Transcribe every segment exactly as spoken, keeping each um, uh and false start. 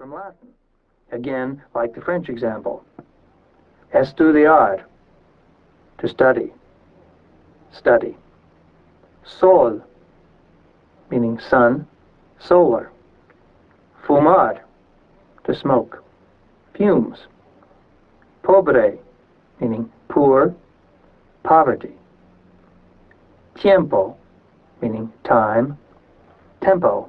from Latin. Again, like the French example. Estudiar, to study. Study. Sol, meaning sun, solar. Fumar, to smoke. Fumes. Pobre, meaning poor, poverty. Tiempo, meaning time, tempo.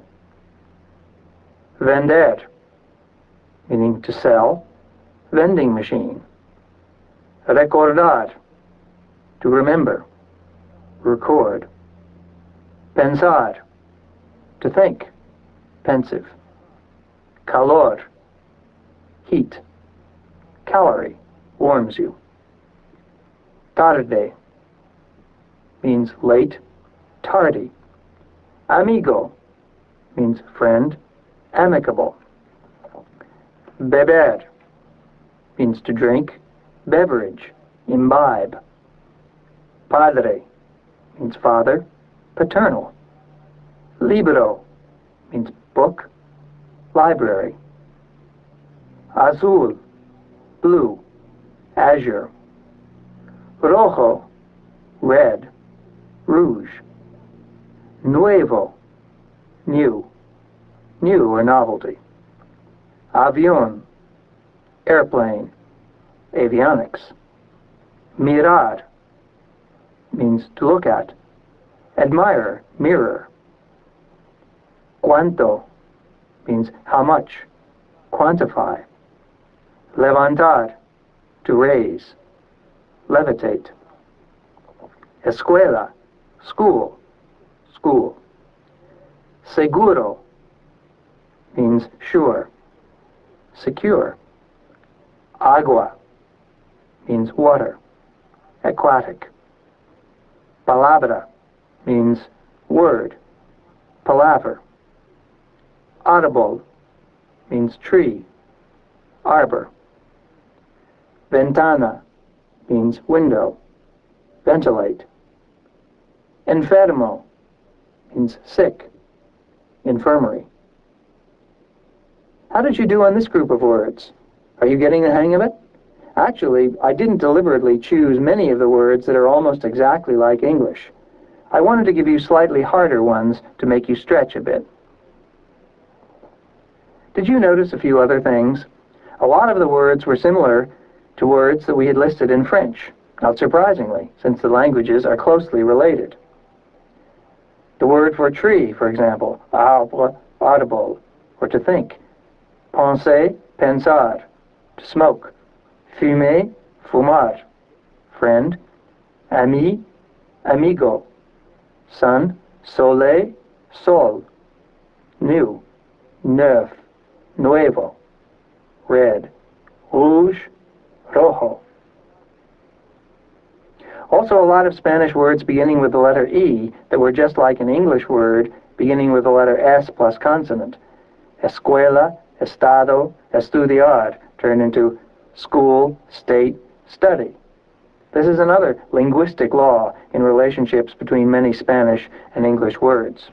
Vender, meaning to sell, vending machine. Recordar, to remember, record. Pensar, to think, pensive. Calor, heat. Calorie, warms you. Tarde means late, tardy. Amigo means friend, amicable. Beber means to drink, beverage, imbibe. Padre means father, paternal. Libro means book, library. Azul, blue, azure. Rojo, red, rouge. Nuevo, new, new or novelty. Avión, airplane, avionics. Mirar means to look at. Admirer, mirror. Cuánto means how much, quantify. Levantar, to raise, levitate. Escuela, school, school. Seguro means sure, secure. Agua means water, aquatic. Palabra means word, palaver. Audible means tree, arbor. Ventana means window, ventilate. Enfermo means sick, infirmary. How did you do on this group of words? Are you getting the hang of it? Actually, I didn't deliberately choose many of the words that are almost exactly like English. I wanted to give you slightly harder ones to make you stretch a bit. Did you notice a few other things? A lot of the words were similar to words that we had listed in French, not surprisingly, since the languages are closely related. The word for tree, for example, arbre, audible, or to think. Penser, pensar, to smoke. Fumer, fumar, friend. Ami, amigo. Sun, soleil, sol. New, neuf, nuevo. Red, rouge, rojo. Also, a lot of Spanish words beginning with the letter E that were just like an English word beginning with the letter S plus consonant. Escuela, estado, estudiar turned into school, state, study. This is another linguistic law in relationships between many Spanish and English words.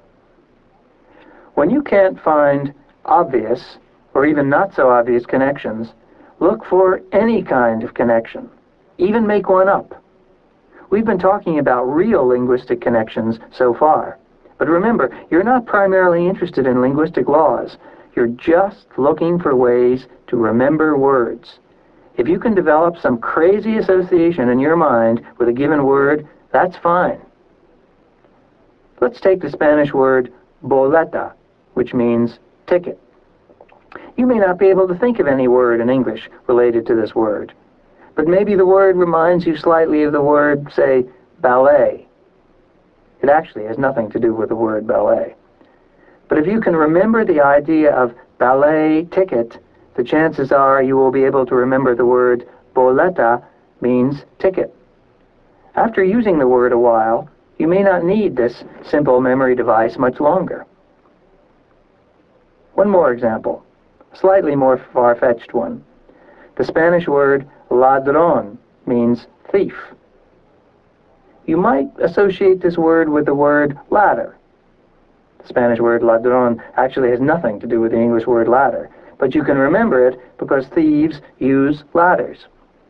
When you can't find obvious or even not so obvious connections, look for any kind of connection. Even make one up. We've been talking about real linguistic connections so far. But remember, you're not primarily interested in linguistic laws. You're just looking for ways to remember words. If you can develop some crazy association in your mind with a given word, that's fine. Let's take the Spanish word boleta, which means ticket. You may not be able to think of any word in English related to this word, but maybe the word reminds you slightly of the word, say, ballet. It actually has nothing to do with the word ballet. But if you can remember the idea of ballet ticket, the chances are you will be able to remember the word boleta means ticket. After using the word a while, you may not need this simple memory device much longer. One more example, a slightly more far-fetched one. The Spanish word ladrón means thief. You might associate this word with the word ladder. The Spanish word ladrón actually has nothing to do with the English word ladder, but you can remember it because thieves use ladders.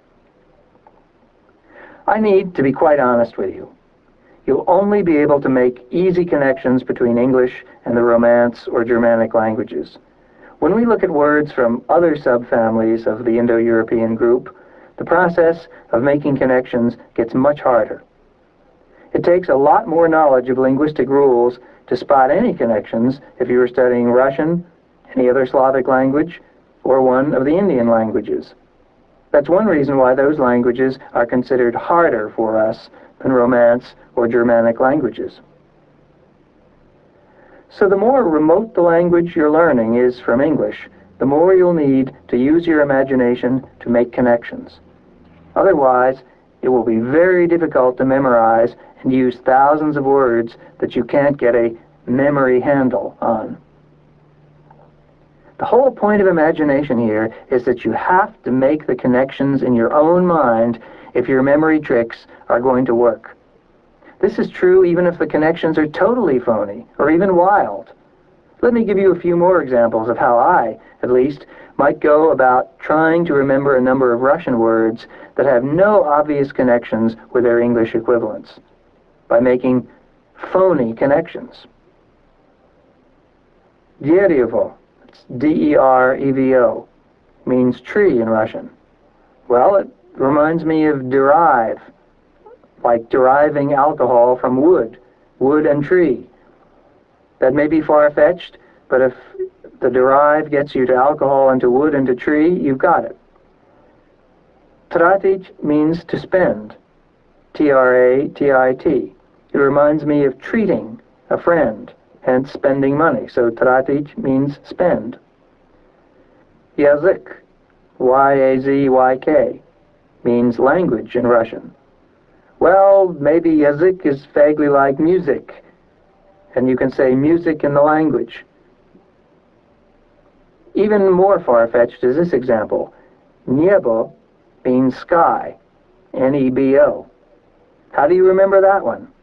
I need to be quite honest with you. You'll only be able to make easy connections between English and the Romance or Germanic languages. When we look at words from other subfamilies of the Indo-European group, the process of making connections gets much harder. It takes a lot more knowledge of linguistic rules to spot any connections if you were studying Russian, any other Slavic language, or one of the Indian languages. That's one reason why those languages are considered harder for us than Romance or Germanic languages. So the more remote the language you're learning is from English, the more you'll need to use your imagination to make connections. Otherwise, it will be very difficult to memorize and use thousands of words that you can't get a memory handle on. The whole point of imagination here is that you have to make the connections in your own mind if your memory tricks are going to work. This is true even if the connections are totally phony or even wild. Let me give you a few more examples of how I, at least, might go about trying to remember a number of Russian words that have no obvious connections with their English equivalents, by making phony connections. Derevo, it's D E R E V O, means tree in Russian. Well, it reminds me of derive, like deriving alcohol from wood, wood and tree. That may be far-fetched, but if the derive gets you to alcohol and to wood and to tree, you've got it. Tratit means to spend, T R A T I T. It reminds me of treating a friend, hence spending money. So tratit means spend. Yazyk, Y A Z Y K, means language in Russian. Well, maybe yazyk is vaguely like music, and you can say music in the language. Even more far-fetched is this example. Niebo means sky, N E B O. How do you remember that one?